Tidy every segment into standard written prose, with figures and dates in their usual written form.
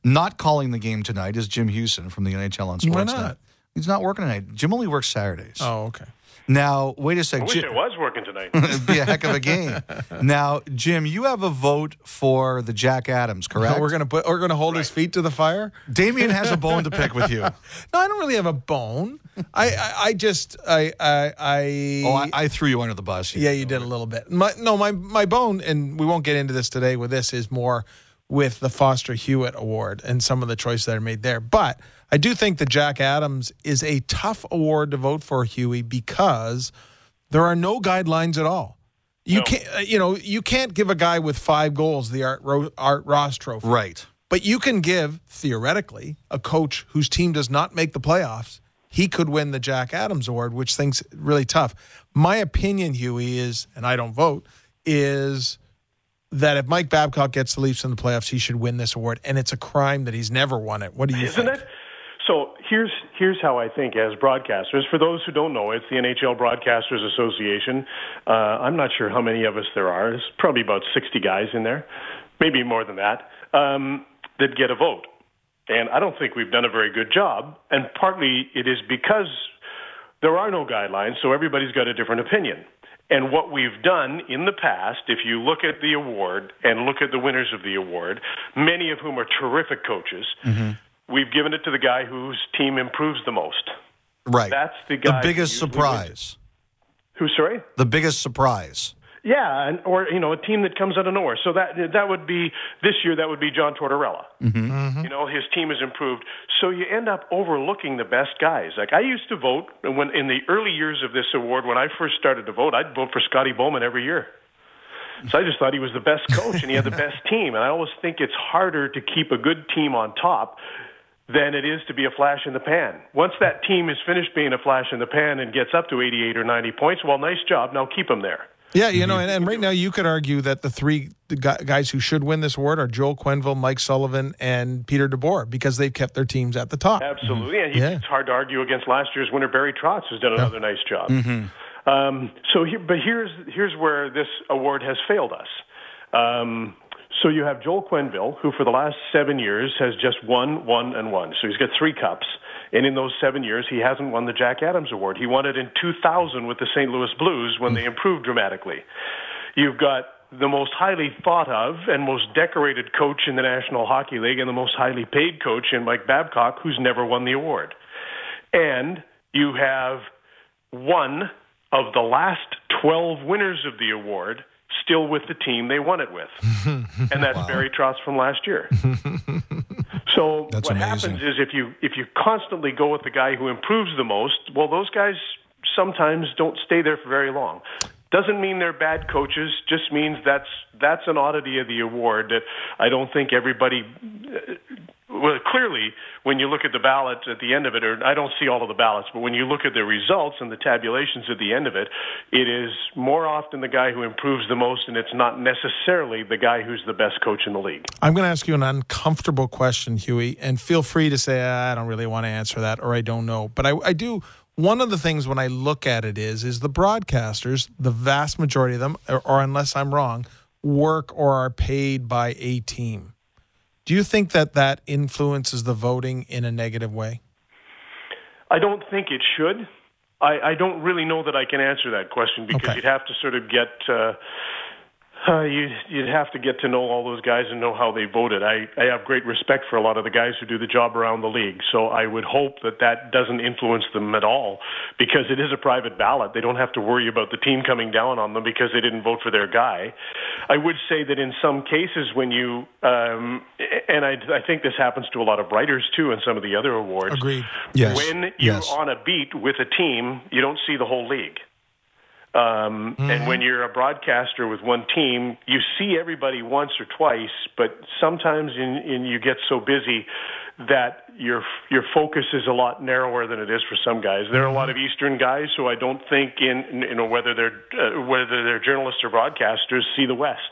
Not calling the game tonight is Jim Houston from the NHL on Sportsnet. Why not? He's not working tonight. Jim only works Saturdays. Oh, okay. Now, wait a second. I wish I was working tonight. It'd be a heck of a game. Now, Jim, you have a vote for the Jack Adams, correct? We're gonna hold his feet to the fire. Damien has a bone to pick with you. No, I don't really have a bone. I threw you under the bus. Yeah, you did a little bit. My bone, and we won't get into this today with this, is more with the Foster Hewitt Award and some of the choices that are made there. But I do think that Jack Adams is a tough award to vote for, Huey, because there are no guidelines at all. You can't give a guy with 5 goals the Art Ross Trophy. Right. But you can give, theoretically, a coach whose team does not make the playoffs, he could win the Jack Adams Award, which thing's really tough. My opinion, Huey, is, and I don't vote, is that if Mike Babcock gets the Leafs in the playoffs, he should win this award, and it's a crime that he's never won it. What do you think? Isn't it? So here's how I think as broadcasters. For those who don't know, it's the NHL Broadcasters Association. I'm not sure how many of us there are. There's probably about 60 guys in there, maybe more than that, that get a vote. And I don't think we've done a very good job. And partly it is because there are no guidelines, so everybody's got a different opinion. And what we've done in the past, if you look at the award and look at the winners of the award, many of whom are terrific coaches, we've given it to the guy whose team improves the most. Right. That's the guy. The biggest surprise. Who, sorry? The biggest surprise. Yeah, or a team that comes out of nowhere. So that would be this year. That would be John Tortorella. His team has improved. So you end up overlooking the best guys. Like I used to vote when in the early years of this award. When I first started to vote, I'd vote for Scotty Bowman every year. So I just thought he was the best coach and he had the best team. And I always think it's harder to keep a good team on top than it is to be a flash in the pan. Once that team is finished being a flash in the pan and gets up to 88 or 90 points, well, nice job. Now keep them there. Yeah, and right now you could argue that the 3 guys who should win this award are Joel Quenneville, Mike Sullivan, and Peter DeBoer because they've kept their teams at the top. Absolutely. And it's hard to argue against last year's winner, Barry Trotz, who's done another nice job. But here's where this award has failed us. So you have Joel Quenneville, who for the last 7 years has just won. So he's got 3 cups. And in those 7 years, he hasn't won the Jack Adams Award. He won it in 2000 with the St. Louis Blues when they improved dramatically. You've got the most highly thought of and most decorated coach in the National Hockey League and the most highly paid coach in Mike Babcock, who's never won the award. And you have one of the last 12 winners of the award still with the team they won it with. And that's Barry Trotz from last year. So that's what amazing. happens is if you constantly go with the guy who improves the most, well, those guys sometimes don't stay there for very long. Doesn't mean they're bad coaches, just means that's an oddity of the award that I don't think everybody... Well, clearly, when you look at the ballot at the end of it, or I don't see all of the ballots, but when you look at the results and the tabulations at the end of it, it is more often the guy who improves the most, and it's not necessarily the guy who's the best coach in the league. I'm going to ask you an uncomfortable question, Huey, and feel free to say, I don't really want to answer that, or I don't know. But I do. One of the things when I look at it is the broadcasters, the vast majority of them, or unless I'm wrong, work or are paid by a team. Do you think that influences the voting in a negative way? I don't think it should. I don't really know that I can answer that question because you'd have to sort of get you'd have to get to know all those guys and know how they voted. I have great respect for a lot of the guys who do the job around the league, so I would hope that doesn't influence them at all because it is a private ballot. They don't have to worry about the team coming down on them because they didn't vote for their guy. I would say that in some cases when you, and I think this happens to a lot of writers too in some of the other awards. Agreed. Yes. When you're on a beat with a team, you don't see the whole league. And when you're a broadcaster with one team, you see everybody once or twice, but sometimes you get so busy that your focus is a lot narrower than it is for some guys. There are a lot of Eastern guys who I don't think whether they're journalists or broadcasters see the West.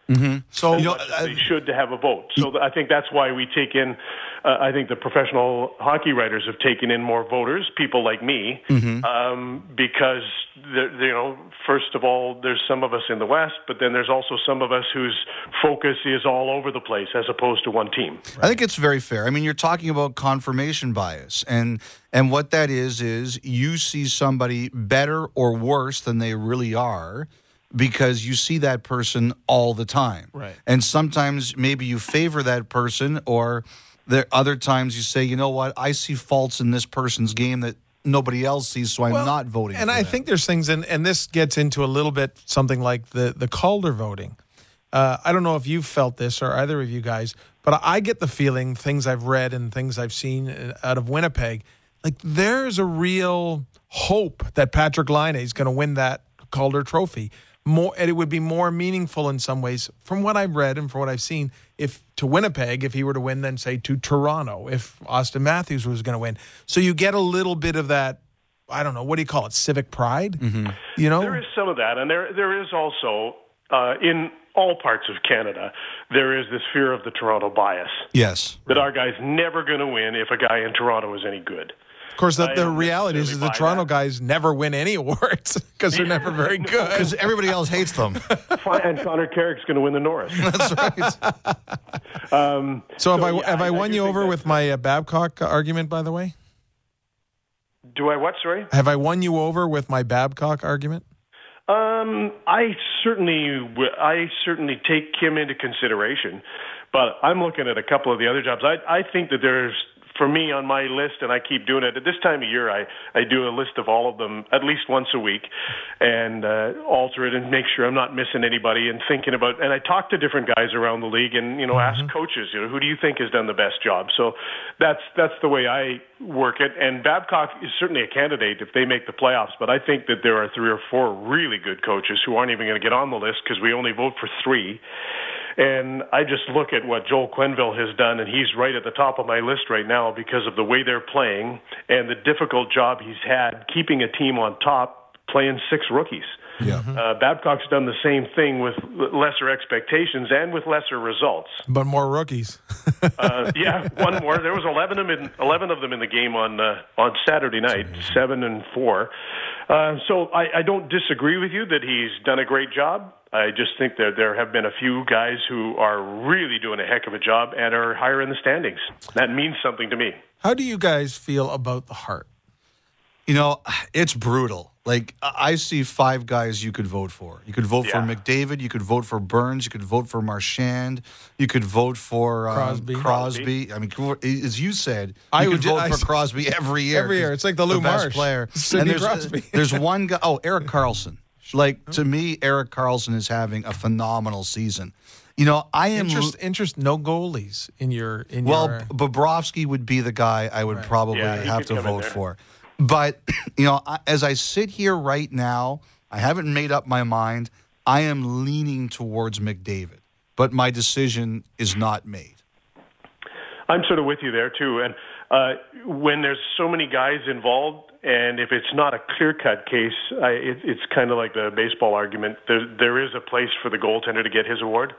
So as much as they should to have a vote. So I think that's why we take in. I think the professional hockey writers have taken in more voters, people like me, because first of all, there's some of us in the West, but then there's also some of us whose focus is all over the place as opposed to one team. I think it's very fair. I mean, you're talking about confirmation bias, and what that is you see somebody better or worse than they really are, because you see that person all the time. Right. And sometimes maybe you favor that person, or there other times you say, you know what, I see faults in this person's game that nobody else sees, so I'm not voting for them. And I think there's things, and this gets into a little bit something like the Calder voting. I don't know if you've felt this or either of you guys, but I get the feeling, things I've read and things I've seen out of Winnipeg, like there's a real hope that Patrick Laine is going to win that Calder trophy. And it would be more meaningful in some ways, from what I've read and from what I've seen, if to Winnipeg, if he were to win, than say to Toronto, if Austin Matthews was going to win. So you get a little bit of that, I don't know, what do you call it, civic pride? You know? There is some of that, and there is also, in all parts of Canada, there is this fear of the Toronto bias. Yes. That our guy's never going to win if a guy in Toronto is any good. Of course, the reality is the Toronto guys never win any awards because they're never very good. Because everybody else hates them. And Connor Carrick's going to win the Norris. That's right. So have I won you over with my Babcock argument, by the way? Do I what, sorry? Have I won you over with my Babcock argument? I certainly take Kim into consideration, but I'm looking at a couple of the other jobs. I think that there's, for me, on my list, and I keep doing it, at this time of year, I do a list of all of them at least once a week and alter it and make sure I'm not missing anybody and thinking about, and I talk to different guys around the league and, ask coaches, who do you think has done the best job? So that's the way I work it. And Babcock is certainly a candidate if they make the playoffs, but I think that there are 3 or 4 really good coaches who aren't even going to get on the list because we only vote for 3. And I just look at what Joel Quenneville has done, and he's right at the top of my list right now because of the way they're playing and the difficult job he's had keeping a team on top, playing 6 rookies. Yeah. Babcock's done the same thing with lesser expectations and with lesser results. But more rookies. Yeah, one more. There was 11 of them in the game on Saturday night, 7 and 4. So I don't disagree with you that he's done a great job. I just think that there have been a few guys who are really doing a heck of a job and are higher in the standings. That means something to me. How do you guys feel about the Hart? It's brutal. Like, I see 5 guys you could vote for. You could vote for McDavid. You could vote for Burns. You could vote for Marchand. You could vote for Crosby. I mean, as you said, you could vote for Crosby every year. Every year. It's like the Lou best Marsh player. Sidney Crosby. There's one guy. Oh, Erik Karlsson. Like, to me, Erik Karlsson is having a phenomenal season. I am no goalies in your. Bobrovsky would be the guy I would probably have to vote for. But, as I sit here right now, I haven't made up my mind. I am leaning towards McDavid, but my decision is not made. I'm sort of with you there, too. And when there's so many guys involved, and if it's not a clear-cut case, it's kind of like the baseball argument. There is a place for the goaltender to get his award.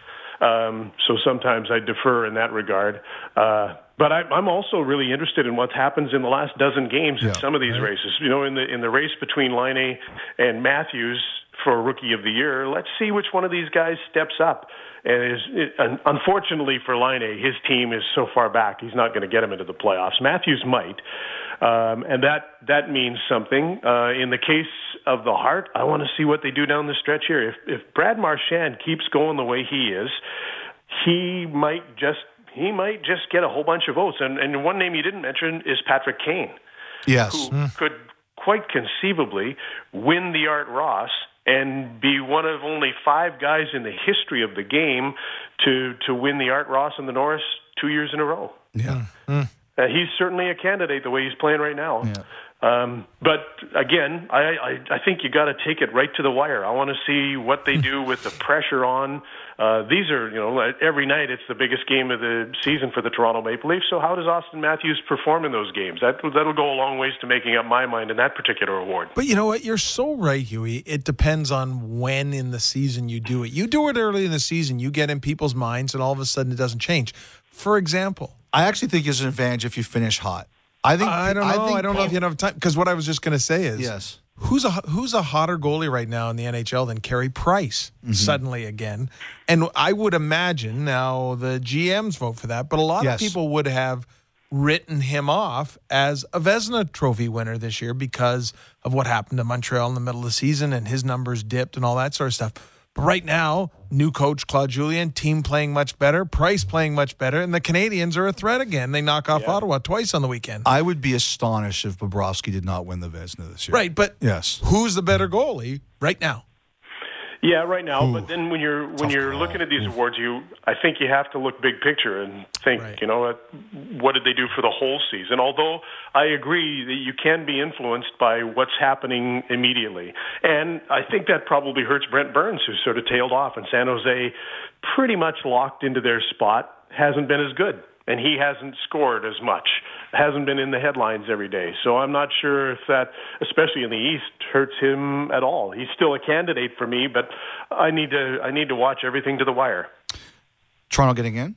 So sometimes I defer in that regard. But I'm also really interested in what happens in the last dozen games in some of these races. In the race between Laine and Matthews for Rookie of the Year, let's see which one of these guys steps up. And unfortunately for Laine, his team is so far back, he's not going to get him into the playoffs. Matthews might. And that means something. In the case of the Hart, I want to see what they do down the stretch here. If Brad Marchand keeps going the way he is, he might just get a whole bunch of votes. And one name you didn't mention is Patrick Kane. Yes. Who could quite conceivably win the Art Ross and be one of only 5 guys in the history of the game to win the Art Ross and the Norris 2 years in a row. Yeah. He's certainly a candidate the way he's playing right now. But again, I think you got to take it right to the wire. I want to see what they do with the pressure on. These are, every night it's the biggest game of the season for the Toronto Maple Leafs. So how does Austin Matthews perform in those games? That'll go a long ways to making up my mind in that particular award. But you know what? You're so right, Huey. It depends on when in the season you do it. You do it early in the season, you get in people's minds, and all of a sudden it doesn't change. For example, I actually think it's an advantage if you finish hot. I don't know if you have time, because what I was just going to say is, yes. Who's a hotter goalie right now in the NHL than Carey Price suddenly again? And I would imagine now the GMs vote for that, but a lot of people would have written him off as a Vezina Trophy winner this year because of what happened to Montreal in the middle of the season and his numbers dipped and all that sort of stuff. But right now, new coach Claude Julien, team playing much better, Price playing much better, and the Canadians are a threat again. They knock off Ottawa twice on the weekend. I would be astonished if Bobrovsky did not win the Vezina this year. Right, but who's the better goalie right now? Yeah, right now. But then when you're looking at these awards, I think you have to look big picture and think, what did they do for the whole season? Although I agree that you can be influenced by what's happening immediately, and I think that probably hurts Brent Burns, who sort of tailed off, and San Jose pretty much locked into their spot, hasn't been as good. And he hasn't scored as much, hasn't been in the headlines every day. So I'm not sure if that, especially in the East, hurts him at all. He's still a candidate for me, but I need to watch everything to the wire. Toronto getting in?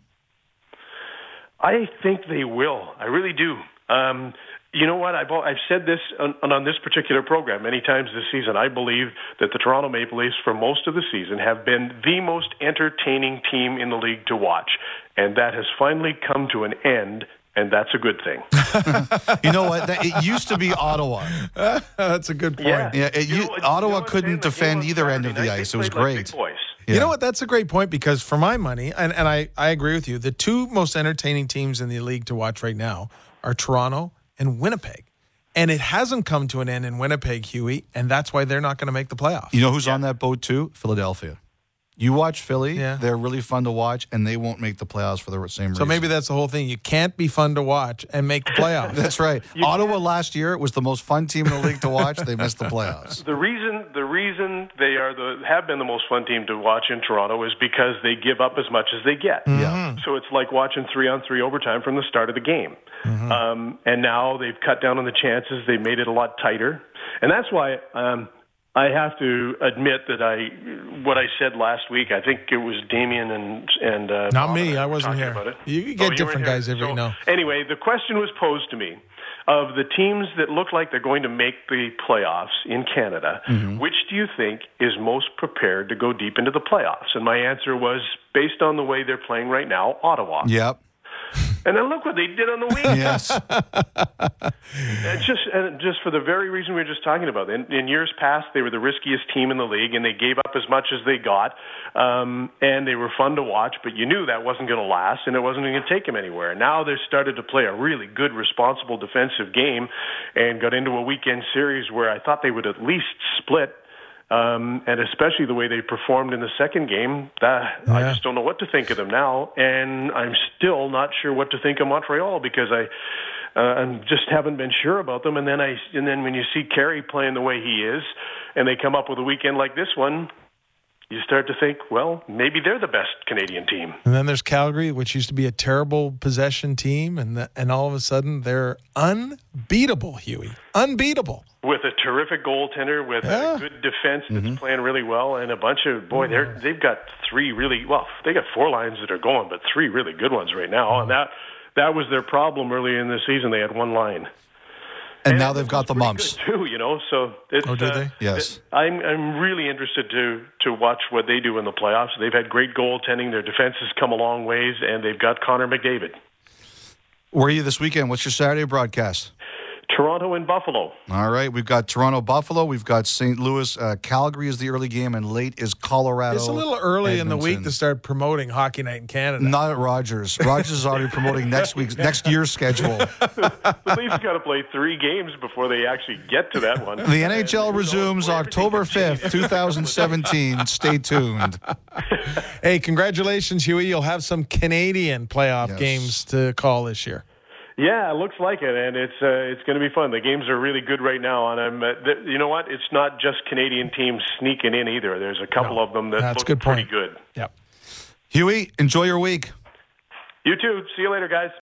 I think they will. I really do. You know what? I've said this on this particular program many times this season. I believe that the Toronto Maple Leafs, for most of the season, have been the most entertaining team in the league to watch. And that has finally come to an end, and that's a good thing. You know what? It used to be Ottawa. That's a good point. Yeah, Ottawa couldn't defend either end of the ice. It was great. You know what? That's a great point, because for my money, and I agree with you, the two most entertaining teams in the league to watch right now are Toronto and Winnipeg. And it hasn't come to an end in Winnipeg, Huey, and that's why they're not going to make the playoffs. You know who's on that boat too? Philadelphia. You watch Philly, they're really fun to watch, and they won't make the playoffs for the same reason. So maybe that's the whole thing. You can't be fun to watch and make the playoffs. That's right. Ottawa last year was the most fun team in the league to watch. They missed the playoffs. The reason they have been the most fun team to watch in Toronto is because they give up as much as they get. Yeah. So it's like watching 3-on-3 overtime from the start of the game. And now they've cut down on the chances. They made it a lot tighter. And that's why I have to admit that what I said last week, I think it was Damien and not me. I wasn't here. About it. You get different guys every now. Anyway, the question was posed to me of the teams that look like they're going to make the playoffs in Canada. Which do you think is most prepared to go deep into the playoffs? And my answer was, based on the way they're playing right now, Ottawa. Yep. And then look what they did on the weekend. Yes. And just for the very reason we were just talking about. In years past, they were the riskiest team in the league, and they gave up as much as they got. And they were fun to watch, but you knew that wasn't going to last, and it wasn't going to take them anywhere. Now they've started to play a really good, responsible defensive game and got into a weekend series where I thought they would at least split. And especially the way they performed in the second game, I just don't know what to think of them now. And I'm still not sure what to think of Montreal, because I just haven't been sure about them. And then when you see Carey playing the way he is, and they come up with a weekend like this one, you start to think, well, maybe they're the best Canadian team. And then there's Calgary, which used to be a terrible possession team, and all of a sudden they're unbeatable, Huey. Unbeatable. With a terrific goaltender, with a good defense that's playing really well, and a bunch of, they've got they got four lines that are going, but three really good ones right now. And that was their problem early in the season. They had one line. And now they've got the mumps too, So it's, did they? Yes. I'm really interested to watch what they do in the playoffs. They've had great goaltending. Their defense has come a long ways, and they've got Connor McDavid. Where are you this weekend? What's your Saturday broadcast? Toronto and Buffalo. All right. We've got Toronto-Buffalo. We've got St. Louis. Calgary is the early game, and late is Colorado. It's a little early in the week to start promoting Hockey Night in Canada. Not at Rogers. Rogers is already promoting next year's schedule. The Leafs got to play 3 games before they actually get to that one. The NHL resumes October 5th, 2017. Stay tuned. Hey, congratulations, Huey. You'll have some Canadian playoff games to call this year. Yeah, it looks like it, and it's going to be fun. The games are really good right now, and you know what? It's not just Canadian teams sneaking in either. There's a couple of them that look pretty good. Yep. Huey, enjoy your week. You too. See you later, guys.